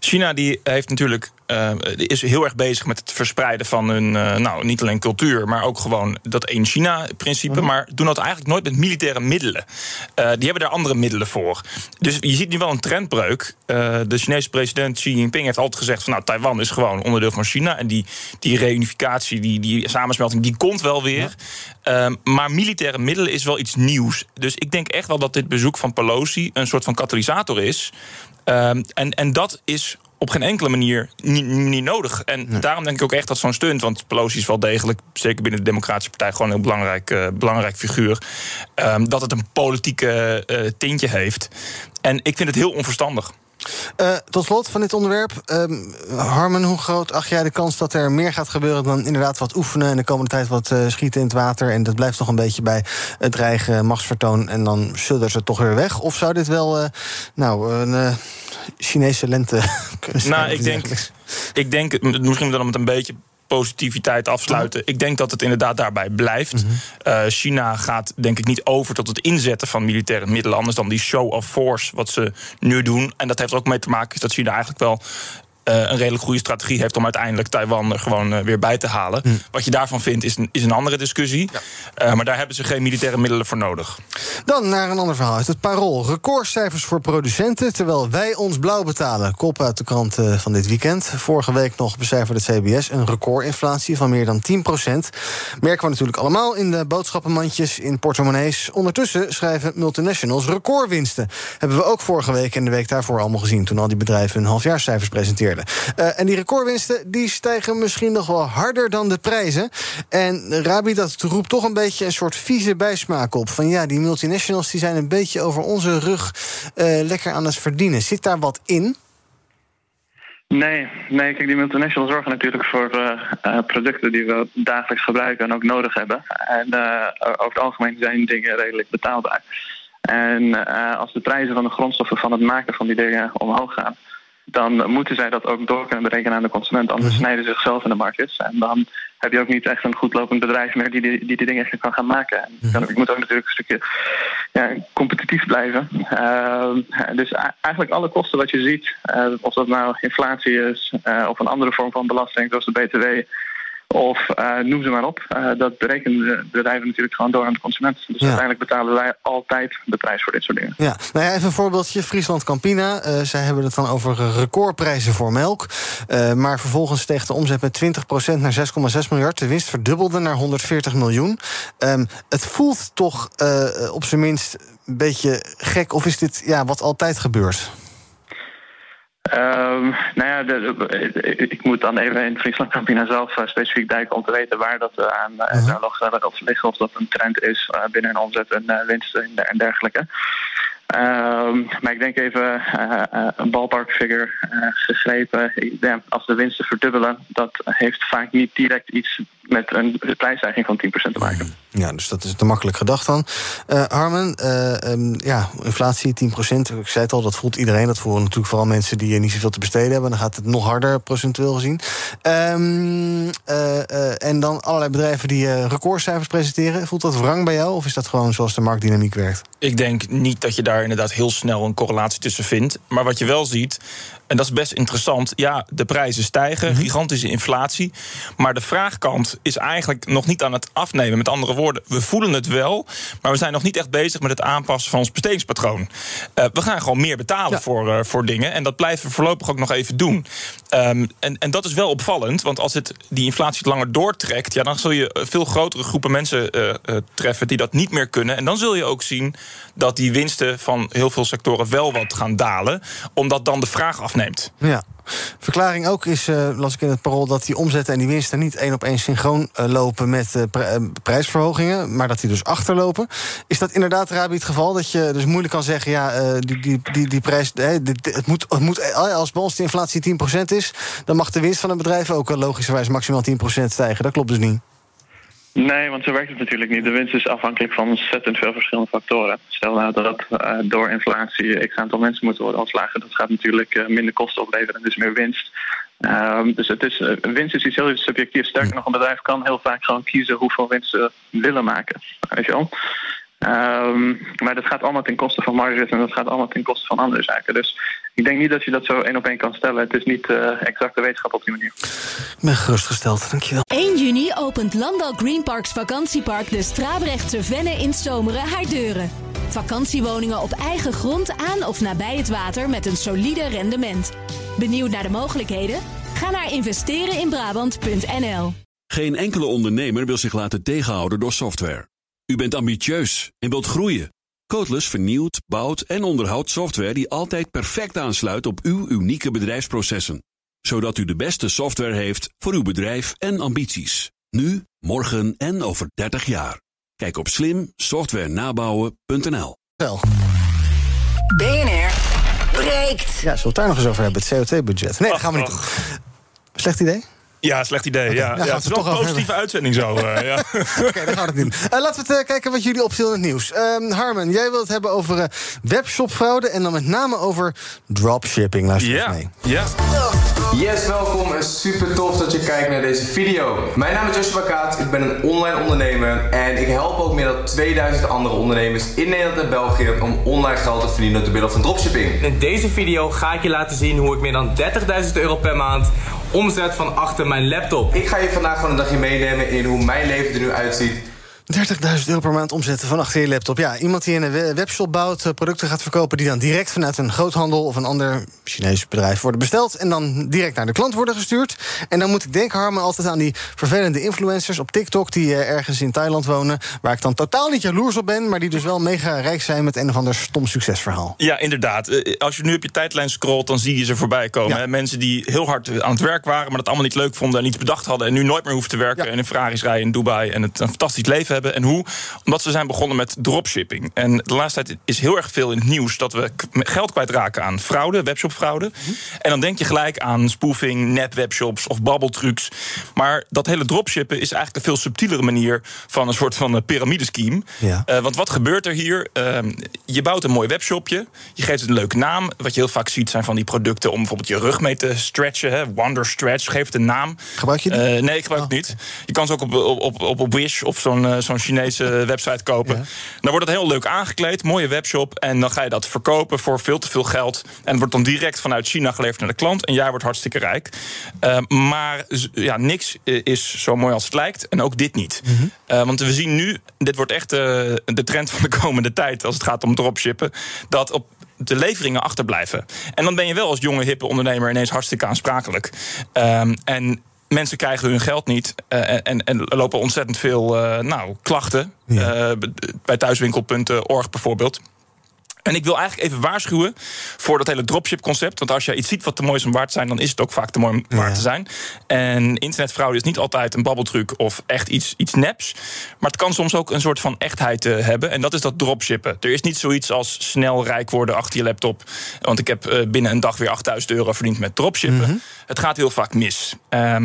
China die heeft natuurlijk, is heel erg bezig met het verspreiden van hun, niet alleen cultuur, maar ook gewoon dat één China-principe. Maar doen dat eigenlijk nooit met militaire middelen. Die hebben daar andere middelen voor. Dus je ziet nu wel een trendbreuk. De Chinese president Xi Jinping heeft altijd gezegd van Taiwan is gewoon onderdeel van China. En die reunificatie, die samensmelting, die komt wel weer. Maar militaire middelen is wel iets nieuws. Dus ik denk echt wel dat dit bezoek van Pelosi een soort van katalysator is. En dat is op geen enkele manier niet nodig. En daarom denk ik ook echt dat zo'n stunt, want Pelosi is wel degelijk, zeker binnen de Democratische Partij, gewoon een heel belangrijk figuur, dat het een politieke tintje heeft. En ik vind het heel onverstandig. Tot slot van dit onderwerp. Harmen, hoe groot acht jij de kans dat er meer gaat gebeuren dan inderdaad wat oefenen en de komende tijd wat schieten in het water? En dat blijft nog een beetje bij het dreigen machtsvertoon en dan zullen ze toch weer weg? Of zou dit wel een Chinese lente kunnen zijn? Ik denk, misschien dan met een beetje positiviteit afsluiten. Ik denk dat het inderdaad daarbij blijft. China gaat denk ik niet over tot het inzetten van militaire middelen, anders dan die show of force wat ze nu doen. En dat heeft er ook mee te maken dat China eigenlijk wel een redelijk goede strategie heeft om uiteindelijk Taiwan er gewoon weer bij te halen. Wat je daarvan vindt is een andere discussie. Ja. Maar daar hebben ze geen militaire middelen voor nodig. Dan naar een ander verhaal uit het Parool. Recordcijfers voor producenten, terwijl wij ons blauw betalen. Kop uit de krant van dit weekend. Vorige week nog becijferde het CBS een recordinflatie van meer dan 10%. Merken we natuurlijk allemaal in de boodschappenmandjes, in portemonnees. Ondertussen schrijven multinationals recordwinsten. Hebben we ook vorige week en de week daarvoor allemaal gezien, toen al die bedrijven hun halfjaarscijfers presenteerden. En die recordwinsten die stijgen misschien nog wel harder dan de prijzen. En Rabi, dat roept toch een beetje een soort vieze bijsmaak op. Van ja, die multinationals die zijn een beetje over onze rug lekker aan het verdienen. Zit daar wat in? Nee, kijk, die multinationals zorgen natuurlijk voor producten die we dagelijks gebruiken en ook nodig hebben. En over het algemeen zijn dingen redelijk betaalbaar. En als de prijzen van de grondstoffen van het maken van die dingen omhoog gaan, dan moeten zij dat ook door kunnen berekenen aan de consument. Anders snijden ze zichzelf in de markt. En dan heb je ook niet echt een goed lopend bedrijf meer die dingen echt kan gaan maken. En ik moet ook natuurlijk een stukje competitief blijven. Dus eigenlijk alle kosten wat je ziet, of dat nou inflatie is of een andere vorm van belasting zoals de BTW, of noem ze maar op. Dat berekenen de bedrijven natuurlijk gewoon door aan de consument. Dus uiteindelijk betalen wij altijd de prijs voor dit soort dingen. Ja, even een voorbeeldje. Friesland Campina. Zij hebben het dan over recordprijzen voor melk. Maar vervolgens steeg de omzet met 20% naar 6,6 miljard. De winst verdubbelde naar 140 miljoen. Het voelt toch op zijn minst een beetje gek. Of is dit wat altijd gebeurt? Ik moet dan even in Friesland Campina zelf specifiek duiken om te weten waar dat aan dat liggen, of dat een trend is binnen een omzet en winsten en dergelijke. Maar ik denk even een ballpark figure gegrepen. Als de winsten verdubbelen, dat heeft vaak niet direct iets met een prijsstijging van 10% te maken. Ja, dus dat is te makkelijk gedacht dan. Harmen, inflatie 10%. Ik zei het al, dat voelt iedereen. Dat voelen natuurlijk vooral mensen die niet zoveel te besteden hebben. Dan gaat het nog harder procentueel gezien. En dan allerlei bedrijven die recordcijfers presenteren. Voelt dat wrang bij jou? Of is dat gewoon zoals de marktdynamiek werkt? Ik denk niet dat je daar inderdaad heel snel een correlatie tussen vindt. Maar wat je wel ziet, en dat is best interessant, ja, de prijzen stijgen, gigantische inflatie. Maar de vraagkant is eigenlijk nog niet aan het afnemen. Met andere woorden, we voelen het wel, maar we zijn nog niet echt bezig met het aanpassen van ons bestedingspatroon. We gaan gewoon meer betalen voor dingen. En dat blijven we voorlopig ook nog even doen. En dat is wel opvallend, want als die inflatie langer doortrekt, dan zul je veel grotere groepen mensen treffen die dat niet meer kunnen. En dan zul je ook zien dat die winsten van heel veel sectoren wel wat gaan dalen, omdat dan de vraag afneemt. Ja. Verklaring ook is, las ik in het Parool, dat die omzetten en die winsten niet 1 op 1 synchroon lopen met prijsverhogingen, maar dat die dus achterlopen. Is dat inderdaad, Rabi, het geval? Dat je dus moeilijk kan zeggen, die prijs, het moet, als bij ons de inflatie 10% is, dan mag de winst van een bedrijf ook logischerwijs maximaal 10% stijgen. Dat klopt dus niet. Nee, want zo werkt het natuurlijk niet. De winst is afhankelijk van ontzettend veel verschillende factoren. Stel nou dat door inflatie x aantal mensen moeten worden ontslagen. Dat gaat natuurlijk minder kosten opleveren en dus meer winst. Dus winst is iets heel subjectiefs. Sterker nog, een bedrijf kan heel vaak gewoon kiezen hoeveel winst ze willen maken. Weet je wel? Maar dat gaat allemaal ten koste van marges en dat gaat allemaal ten koste van andere zaken. Dus ik denk niet dat je dat zo 1 op 1 kan stellen. Het is niet exacte wetenschap op die manier. Ik ben gerustgesteld, dankjewel. 1 juni opent Landal Green Parks vakantiepark de Strabrechtse Venne in Zomeren haar deuren. Vakantiewoningen op eigen grond aan of nabij het water met een solide rendement. Benieuwd naar de mogelijkheden? Ga naar investereninbrabant.nl. Geen enkele ondernemer wil zich laten tegenhouden door software. U bent ambitieus en wilt groeien. Codeless vernieuwt, bouwt en onderhoudt software die altijd perfect aansluit op uw unieke bedrijfsprocessen. Zodat u de beste software heeft voor uw bedrijf en ambities. Nu, morgen en over 30 jaar. Kijk op slimsoftwarenabouwen.nl. BNR breekt. Ja, zullen we het daar nog eens over hebben, het CO2-budget? Nee, dat gaan we niet doen. Slecht idee? Ja, slecht idee. Okay, ja, het is wel een positieve uitzending zo. Ja. Oké, dan gaan we het doen. Laten we kijken wat jullie opviel in het nieuws. Harmen, jij wilt het hebben over webshopfraude en dan met name over dropshipping. Luister eens mee. Ja. Yes, welkom en super tof dat je kijkt naar deze video. Mijn naam is Joshua Kaat, ik ben een online ondernemer en ik help ook meer dan 2000 andere ondernemers in Nederland en België om online geld te verdienen door middel van dropshipping. In deze video ga ik je laten zien hoe ik meer dan €30.000 per maand omzet van achter mijn laptop. Ik ga je vandaag gewoon een dagje meenemen in hoe mijn leven er nu uitziet. €30.000 per maand omzetten van achter je laptop. Ja, iemand die in een webshop bouwt, producten gaat verkopen die dan direct vanuit een groothandel of een ander Chinees bedrijf worden besteld en dan direct naar de klant worden gestuurd. En dan moet ik denken, Harmen, altijd aan die vervelende influencers op TikTok die ergens in Thailand wonen, waar ik dan totaal niet jaloers op ben, maar die dus wel mega rijk zijn met een of ander stom succesverhaal. Ja, inderdaad. Als je nu op je tijdlijn scrolt, dan zie je ze voorbij komen. Ja. Mensen die heel hard aan het werk waren, maar dat allemaal niet leuk vonden en iets bedacht hadden en nu nooit meer hoeven te werken en in Ferraris rijden in Dubai en het een fantastisch leven hebben. En hoe? Omdat ze zijn begonnen met dropshipping. En de laatste tijd is heel erg veel in het nieuws dat we geld kwijtraken aan fraude, webshopfraude. En dan denk je gelijk aan spoofing, netwebshops of babbeltrucs. Maar dat hele dropshippen is eigenlijk een veel subtielere manier van een soort van piramidescheme. Ja. Want wat gebeurt er hier? Je bouwt een mooi webshopje, je geeft het een leuke naam. Wat je heel vaak ziet zijn van die producten om bijvoorbeeld je rug mee te stretchen. Hè? Wonder Stretch, geef het een naam. Gebruik je die? Nee, ik gebruik het niet. Je kan ze ook op Wish of zo'n Chinese website kopen. Ja. Dan wordt het heel leuk aangekleed, mooie webshop. En dan ga je dat verkopen voor veel te veel geld. En het wordt dan direct vanuit China geleverd naar de klant. En jij wordt hartstikke rijk. Maar ja, niks is zo mooi als het lijkt. En ook dit niet. Mm-hmm. Want we zien nu, dit wordt echt de trend van de komende tijd als het gaat om dropshippen, dat op de leveringen achterblijven. En dan ben je wel als jonge, hippe ondernemer ineens hartstikke aansprakelijk. En mensen krijgen hun geld niet en lopen ontzettend veel klachten. Ja. Bij thuiswinkel.org bijvoorbeeld. En ik wil eigenlijk even waarschuwen voor dat hele dropship-concept. Want als je iets ziet wat te mooi is om waar te zijn, dan is het ook vaak te mooi om waar te zijn. En internetfraude is niet altijd een babbeltruc of echt iets neps. Maar het kan soms ook een soort van echtheid hebben. En dat is dat dropshippen. Er is niet zoiets als snel rijk worden achter je laptop. Want ik heb binnen een dag weer €8.000 verdiend met dropshippen. Mm-hmm. Het gaat heel vaak mis.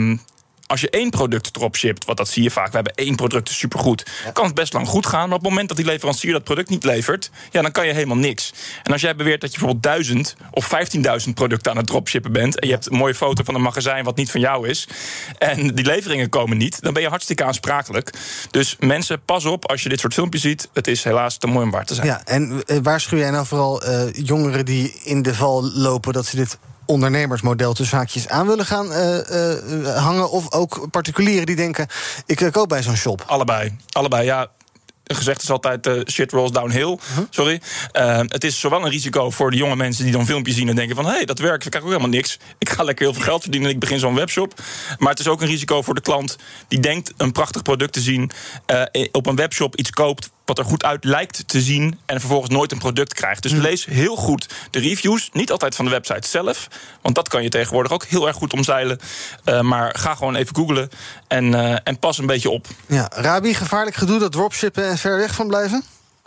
Als je 1 product dropshipt, wat dat zie je vaak, we hebben 1 product, is supergoed, kan het best lang goed gaan. Maar op het moment dat die leverancier dat product niet levert, ja, dan kan je helemaal niks. En als jij beweert dat je bijvoorbeeld 1000 of 15.000 producten aan het dropshippen bent en je hebt een mooie foto van een magazijn wat niet van jou is en die leveringen komen niet, dan ben je hartstikke aansprakelijk. Dus mensen, pas op als je dit soort filmpjes ziet. Het is helaas te mooi om waar te zijn. Ja, en waarschuw jij nou vooral jongeren die in de val lopen dat ze dit ondernemersmodel tussen haakjes aan willen gaan hangen, of ook particulieren die denken, ik koop bij zo'n shop? Allebei, ja. Gezegd is altijd shit rolls downhill. Sorry. Het is zowel een risico voor de jonge mensen die dan filmpjes zien en denken van, hey, dat werkt, ik krijg ook helemaal niks. Ik ga lekker heel veel geld verdienen en ik begin zo'n webshop. Maar het is ook een risico voor de klant die denkt een prachtig product te zien, op een webshop iets koopt wat er goed uit lijkt te zien en vervolgens nooit een product krijgt. Dus lees heel goed de reviews. Niet altijd van de website zelf, want dat kan je tegenwoordig ook heel erg goed omzeilen. Maar ga gewoon even googlen en pas een beetje op. Ja, Rabi, gevaarlijk gedoe, dat dropshippen en ver weg van blijven?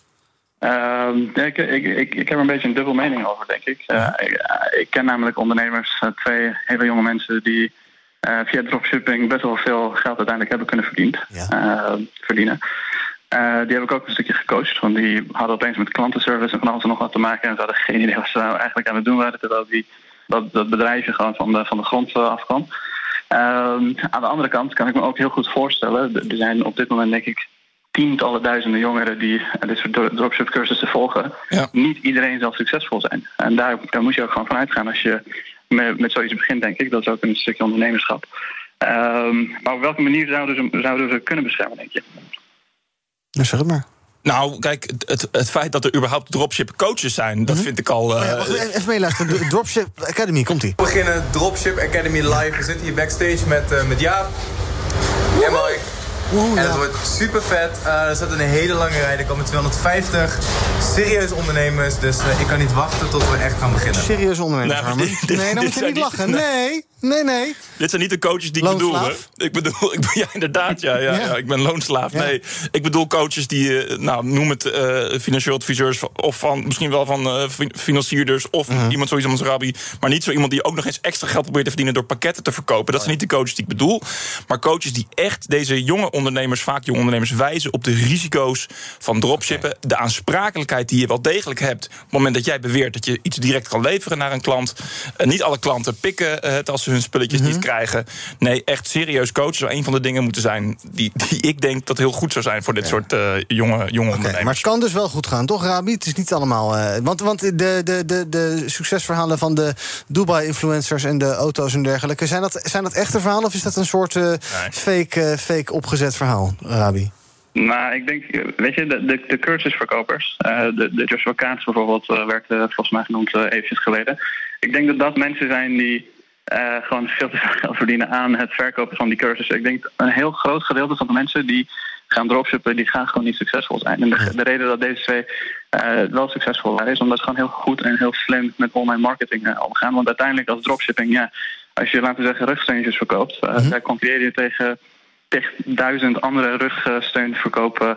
Ik heb er een beetje een dubbel mening over, denk ik. Ik ken namelijk ondernemers, 2 hele jonge mensen die via dropshipping best wel veel geld uiteindelijk hebben kunnen verdienen. Die heb ik ook een stukje gecoacht, want die hadden opeens met klantenservice en van alles en nog wat te maken en ze hadden geen idee wat ze nou eigenlijk aan het doen waren, terwijl dat bedrijfje gewoon van de grond afkwam. Aan de andere kant kan ik me ook heel goed voorstellen, er zijn op dit moment denk ik tientallen duizenden jongeren die dit soort dropship-cursussen volgen. Ja. Niet iedereen zal succesvol zijn. En daar moet je ook gewoon van uitgaan als je met zoiets begint, denk ik. Dat is ook een stukje ondernemerschap. Maar op welke manier zouden we kunnen beschermen, denk je? Nou, zeg het maar. Nou, kijk, het feit dat er überhaupt dropship coaches zijn, dat vind ik al... Even meeluisteren, Dropship Academy, komt-ie. We beginnen Dropship Academy live. We zitten hier backstage met Jaap en Mike. En het wordt super vet. Er staat een hele lange rij. Er komen 250 serieuze ondernemers. Dus ik kan niet wachten tot we echt gaan beginnen. Serieuze ondernemers, Harmen? Nee, dan moet je niet lachen. Nee. Dit zijn niet de coaches die ik bedoel. Ja, inderdaad, ja. Ik ben loonslaaf. Ja. Nee, ik bedoel coaches die, noem het financieel adviseurs... of misschien wel van financierders... of iemand zoiets als Rabi. Maar niet zo iemand die ook nog eens extra geld probeert te verdienen... door pakketten te verkopen. Dat zijn niet de coaches die ik bedoel. Maar coaches die echt deze jonge ondernemers... vaak jonge ondernemers wijzen op de risico's van dropshippen. De aansprakelijkheid die je wel degelijk hebt... op het moment dat jij beweert dat je iets direct kan leveren naar een klant. Niet alle klanten pikken het als ze hun spulletjes niet krijgen. Nee, echt serieus coachen zou een van de dingen moeten zijn... die ik denk dat heel goed zou zijn voor dit soort jonge ondernemers. Maar het kan dus wel goed gaan, toch, Rabi? Het is niet allemaal... Want de succesverhalen van de Dubai-influencers... en de auto's en dergelijke... zijn dat echte verhalen of is dat een soort fake opgezet verhaal, Rabi? Nou, ik denk, weet je, de cursusverkopers... de Joshua Kaats bijvoorbeeld werd volgens mij genoemd eventjes geleden. Ik denk dat mensen zijn die... gewoon veel te veel geld verdienen aan het verkopen van die cursussen. Ik denk een heel groot gedeelte van de mensen die gaan dropshippen, die gaan gewoon niet succesvol zijn. En de reden dat deze twee wel succesvol waren, is omdat ze gewoon heel goed en heel slim met online marketing omgaan. Want uiteindelijk als dropshipping, als je, laten we zeggen, rugsteuntjes verkoopt, daar concurreer je tegen 1000 andere rugsteunverkopen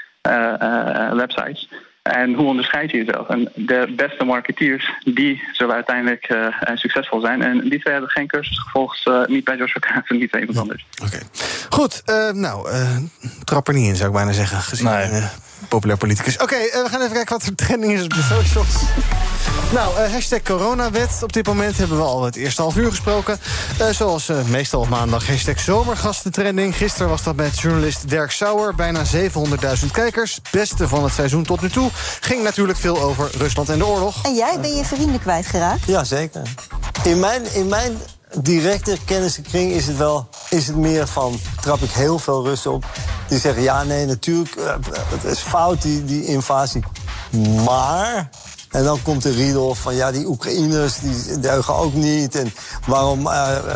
websites. En hoe onderscheid je jezelf? En de beste marketeers, die zullen uiteindelijk succesvol zijn. En die twee hebben geen cursus gevolgd. Niet bij Joshua Kaats en niet bij iemand anders. Oké. Goed, trap er niet in, zou ik bijna zeggen. Gezien populair politicus. Oké, we gaan even kijken wat er trending is op de socials. Hashtag coronawet. Op dit moment hebben we al het eerste half uur gesproken. Zoals meestal op maandag hashtag zomergastentrending. Gisteren was dat met journalist Dirk Sauer. Bijna 700.000 kijkers. Beste van het seizoen tot nu toe. Ging natuurlijk veel over Rusland en de oorlog. En jij, ben je vrienden kwijtgeraakt? Ja, zeker. In mijn directe kennissenkring is het meer van... trap ik heel veel Russen op. Die zeggen, ja, nee, natuurlijk, het is fout, die invasie. Maar... En dan komt de riedel van, die Oekraïners, die deugen ook niet. En waarom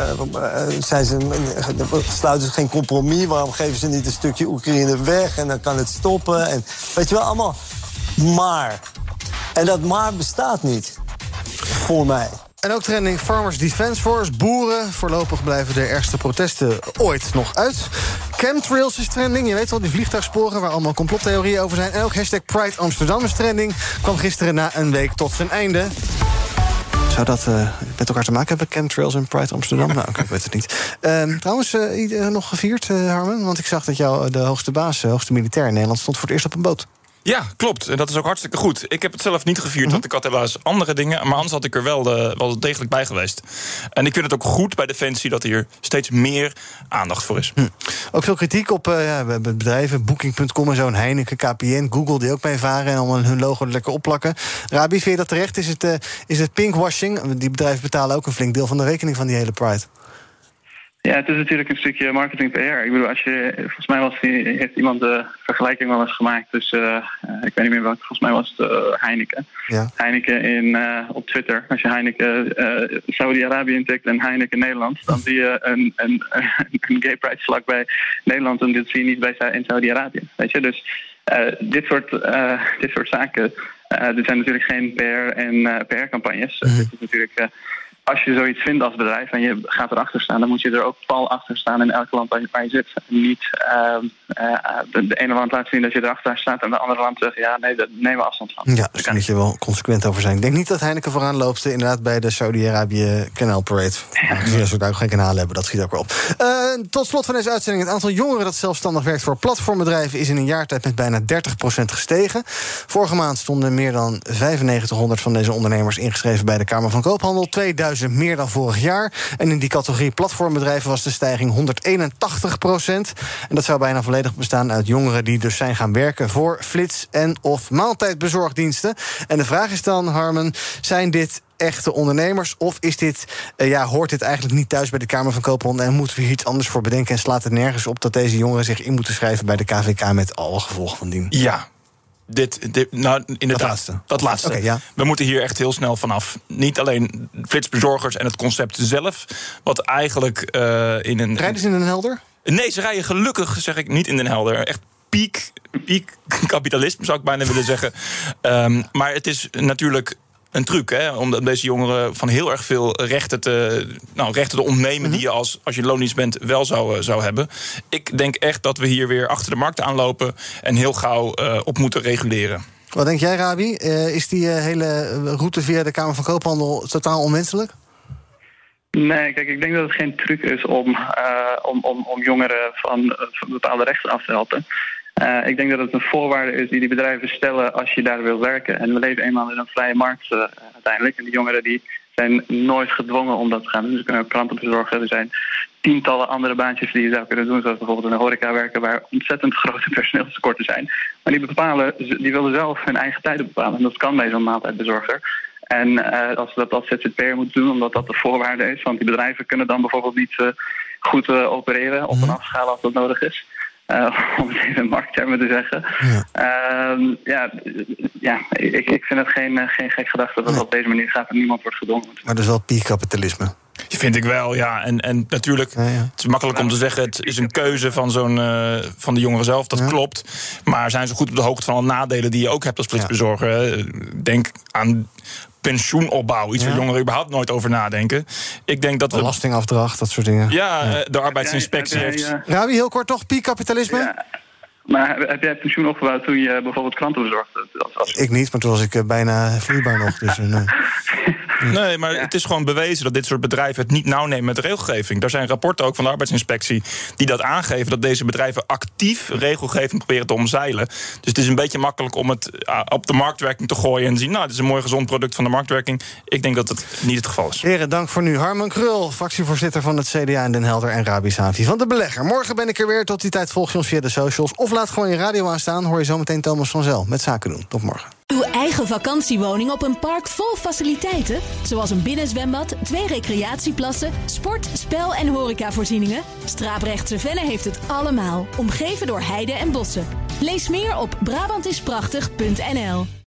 sluiten ze geen compromis? Waarom geven ze niet een stukje Oekraïne weg? En dan kan het stoppen. En weet je wel, allemaal maar. En dat maar bestaat niet. Voor mij. En ook trending Farmers Defence Force. Boeren. Voorlopig blijven de ergste protesten ooit nog uit. Chemtrails is trending. Je weet wel, die vliegtuigsporen waar allemaal complottheorieën over zijn. En ook hashtag Pride Amsterdam is trending. Kwam gisteren na een week tot zijn einde. Zou dat met elkaar te maken hebben, chemtrails en Pride Amsterdam? Nou, ik weet het niet. Trouwens, nog gevierd, Harmen? Want ik zag dat de hoogste baas, hoogste militair in Nederland... stond voor het eerst op een boot. Ja, klopt. En dat is ook hartstikke goed. Ik heb het zelf niet gevierd, want ik had helaas andere dingen. Maar anders had ik er wel degelijk bij geweest. En ik vind het ook goed bij Defensie dat hier steeds meer aandacht voor is. Ook veel kritiek op bedrijven, Booking.com en zo, en Heineken, KPN, Google, die ook mee varen en allemaal hun logo er lekker opplakken. Rabi, vind je dat terecht? Is het pinkwashing? Die bedrijven betalen ook een flink deel van de rekening van die hele Pride. Ja, het is natuurlijk een stukje marketing PR. Ik bedoel, volgens mij heeft iemand de vergelijking wel eens gemaakt tussen, ik weet niet meer welke, volgens mij was het Heineken. Ja. Heineken op Twitter. Als je Heineken Saudi-Arabië intikt en Heineken Nederland, dan zie je een gay pride vlag bij Nederland en dit zie je niet in Saudi-Arabië. Weet je, dus dit soort zaken, dit zijn natuurlijk geen PR en PR-campagnes. Dit is natuurlijk... Als je zoiets vindt als bedrijf en je gaat erachter staan, dan moet je er ook pal achter staan in elk land waar je zit. Niet de ene land laten zien dat je erachter staat en de andere land zegt, ja, nee, daar nemen we afstand van. Ja, dus daar moet je wel consequent over zijn. Ik denk niet dat Heineken vooraan loopt inderdaad bij de Saudi-Arabië Canal Parade. Als we daar ook geen kanaal hebben, dat schiet ook weer op. Tot slot van deze uitzending. Het aantal jongeren dat zelfstandig werkt voor platformbedrijven is in een jaar tijd met bijna 30% gestegen. Vorige maand stonden meer dan 9500 van deze ondernemers ingeschreven bij de Kamer van Koophandel. 2000 ze meer dan vorig jaar. En in die categorie platformbedrijven was de stijging 181%. En dat zou bijna volledig bestaan uit jongeren die dus zijn gaan werken voor flits- en of maaltijdbezorgdiensten. En de vraag is dan, Harmen, zijn dit echte ondernemers? Of is dit, hoort dit eigenlijk niet thuis bij de Kamer van Koophandel en moeten we hier iets anders voor bedenken? En slaat het nergens op dat deze jongeren zich in moeten schrijven bij de KVK met alle gevolgen van dien? Ja. Nou, inderdaad. Dat laatste. Okay, ja. We moeten hier echt heel snel vanaf. Niet alleen flitsbezorgers en het concept zelf, wat eigenlijk in een... Rijden ze in Den Helder? Nee, ze rijden gelukkig, zeg ik, niet in Den Helder. Echt piek kapitalisme, zou ik bijna willen zeggen. Maar het is natuurlijk een truc, hè, om deze jongeren van heel erg veel rechten te ontnemen die je als je loondienst bent wel zou hebben. Ik denk echt dat we hier weer achter de markt aanlopen en heel gauw op moeten reguleren. Wat denk jij, Rabi? Is die hele route via de Kamer van Koophandel totaal onwenselijk? Nee, kijk, ik denk dat het geen truc is om jongeren van bepaalde rechten af te helpen. Ik denk dat het een voorwaarde is die bedrijven stellen als je daar wil werken. En we leven eenmaal in een vrije markt uiteindelijk. En die jongeren die zijn nooit gedwongen om dat te gaan doen. Ze kunnen ook kranten bezorgen. Er zijn tientallen andere baantjes die je zou kunnen doen. Zoals bijvoorbeeld in de horeca werken, waar ontzettend grote personeelstekorten zijn. Maar die willen zelf hun eigen tijden bepalen. En dat kan bij zo'n maaltijdbezorger. En als we dat als ZZP'er moeten doen, omdat dat de voorwaarde is. Want die bedrijven kunnen dan bijvoorbeeld niet goed opereren op een afschaal als dat nodig is. Om het even in markttermen te zeggen. Ik vind het geen gek gedachte dat het op deze manier gaat en niemand wordt gedwongen. Maar dat is wel piek-kapitalisme. Vind ik wel, ja. En natuurlijk, het is makkelijk om te zeggen, het is een keuze van van de jongeren zelf, dat klopt. Maar zijn ze goed op de hoogte van alle nadelen die je ook hebt als flitsbezorger? Denk aan pensioenopbouw, iets waar jongeren überhaupt nooit over nadenken. Ik denk dat belastingafdracht, dat soort dingen. Ja, de arbeidsinspectie heeft... Rabi, heel kort toch, piek-kapitalisme? Ja. Maar heb jij pensioen opgebouwd toen je bijvoorbeeld kranten bezorgde? Ik niet, maar toen was ik bijna vloeibaar nog. Dus, nee. Nee, maar het is gewoon bewezen dat dit soort bedrijven het niet nauw nemen met de regelgeving. Daar zijn rapporten ook van de arbeidsinspectie die dat aangeven, dat deze bedrijven actief regelgeving proberen te omzeilen. Dus het is een beetje makkelijk om het op de marktwerking te gooien en zien, nou, dit is een mooi gezond product van de marktwerking. Ik denk dat het niet het geval is. Heren, dank voor nu. Harmen Krul, fractievoorzitter van het CDA in Den Helder, en Rabi Safi van De Belegger. Morgen ben ik er weer. Tot die tijd volg je ons via de socials of laat gewoon je radio aanstaan. Hoor je zometeen Thomas van Zel met Zaken doen. Tot morgen. Uw eigen vakantiewoning op een park vol faciliteiten, zoals een binnenzwembad, 2 recreatieplassen, sport, spel- en horecavoorzieningen. Straaprechtse Venne heeft het allemaal, omgeven door heide en bossen. Lees meer op Brabantisprachtig.nl.